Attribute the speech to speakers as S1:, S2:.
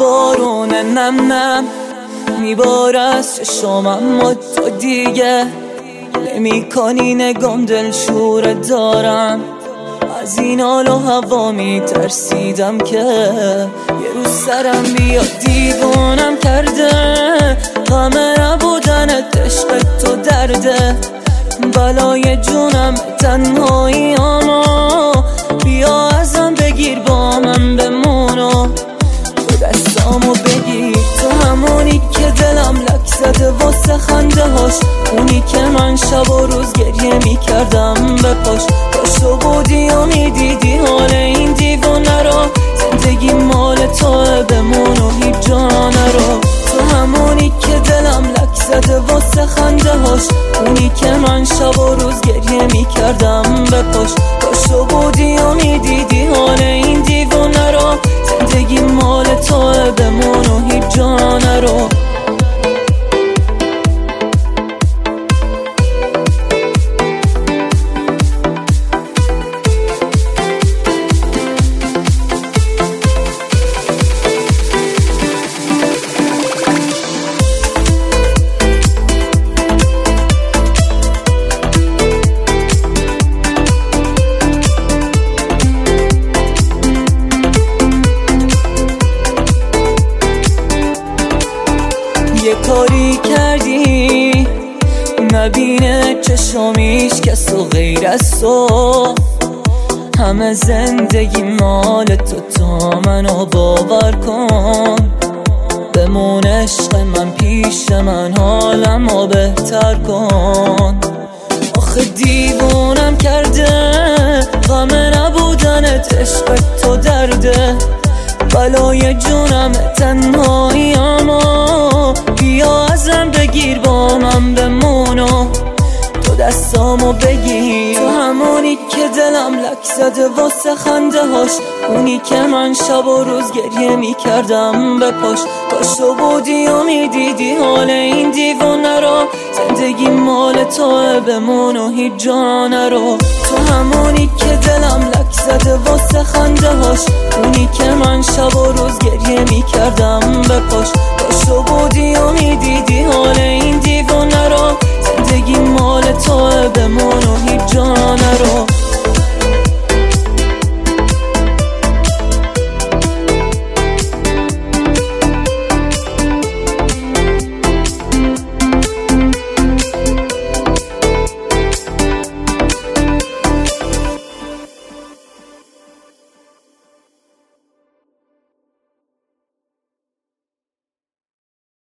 S1: بارون نم نم میباره از چشمم، اما تو دیگه نمی کنی نگام دلشوره دارم. از این حال و هوا میترسیدم که یه روز سرم بیاد دیوانم کرده. غم نبودنت عشق تو درده، بلای جونم تنهایی اما بیا ازم بگیر با من بمونو، تو دستامو بگیر. تو همونی که دلم لک زده واسه خنده هاش، اونی که من شب و روز گریه میکردم به پاش. پاشو بودی و میدیدی حال این دیوانه رو، زندگی مال توه بمون و هیچ جا نرو. تو همونی که دلم لک زده واسه خنده هاش، اونی که من شب و روز گریه میکردم به پاش. پاشو بودی و میدیدی حال این دیوانه رو، زندگی مال توه بمون و هیچ جا نرو. یه کاری کردی نبینه چشامیش کس و غیر از تو، همه زندگی مال تو منو باور کن. بمون عشق من پیش من، حالمو بهتر کن. آخه دیوونم کرده غم نبودنت عشق تو درده، بلای جونم تنهایی اما بیا ازم بگیر با من بمونو، تو دستامو بگیر. تو همونی که دلم لک زده واسه خنده هاش، اونی که من شب و روز گریه میکردم به پاش. پاشو بودی و میدیدی حال این دیوانه رو، زندگی مال توه بمون و هیچ جا نرو. تو همونی که دلم لک زده واسه خنده هاش، اونی که من شب و روز گریه میکردم به پاش. پاشو بودی